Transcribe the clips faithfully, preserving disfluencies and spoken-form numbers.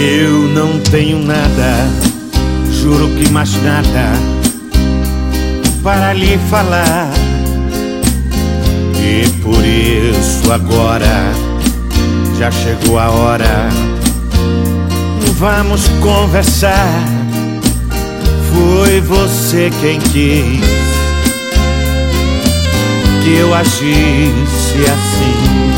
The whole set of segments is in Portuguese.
Eu não tenho nada, juro que mais nada para lhe falar. E por isso agora já chegou a hora. Vamos conversar. Foi você quem quis que eu agisse assim.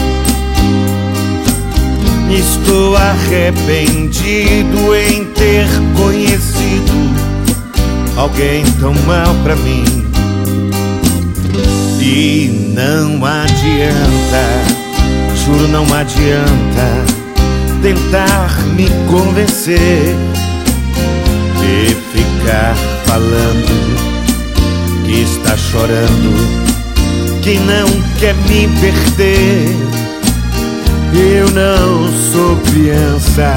Estou arrependido em ter conhecido alguém tão mal pra mim. E não adianta, juro, não adianta tentar me convencer e ficar falando que está chorando, que não quer me perder. Eu não sou criança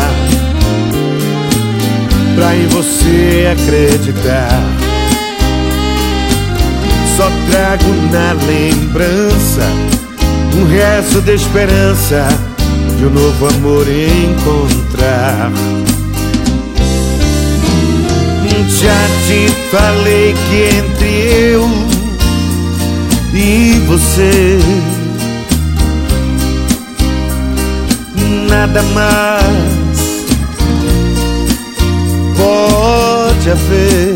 pra em você acreditar. Só trago na lembrança um resto de esperança de um novo amor encontrar. Já te falei que entre eu e você nada mais pode haver.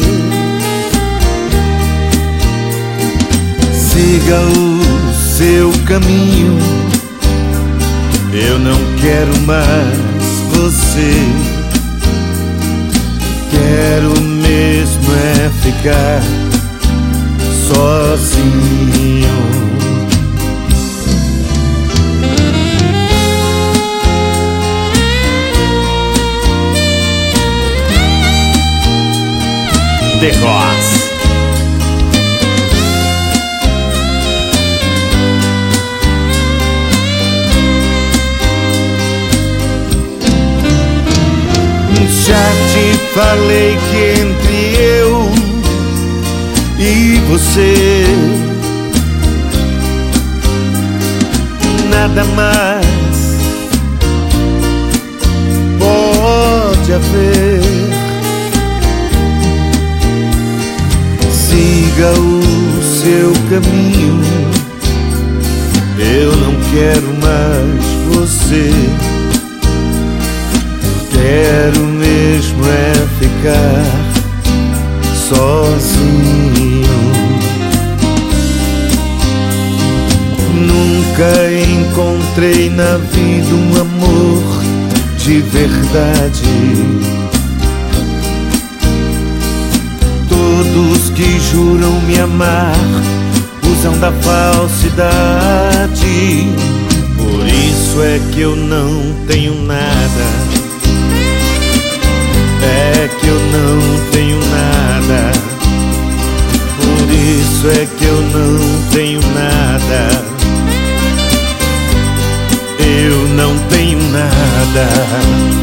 Siga o seu caminho, eu não quero mais você. Quero mesmo é ficar sozinho. The Ross. Já te falei que entre eu e você nada mais pode haver. Siga o seu caminho, eu não quero mais você. Quero mesmo é ficar sozinho. Nunca encontrei na vida um amor de verdade. Todos que juram me amar usam da falsidade. Por isso é que eu não tenho nada. É que eu não tenho nada. Por isso é que eu não tenho nada. Eu não tenho nada.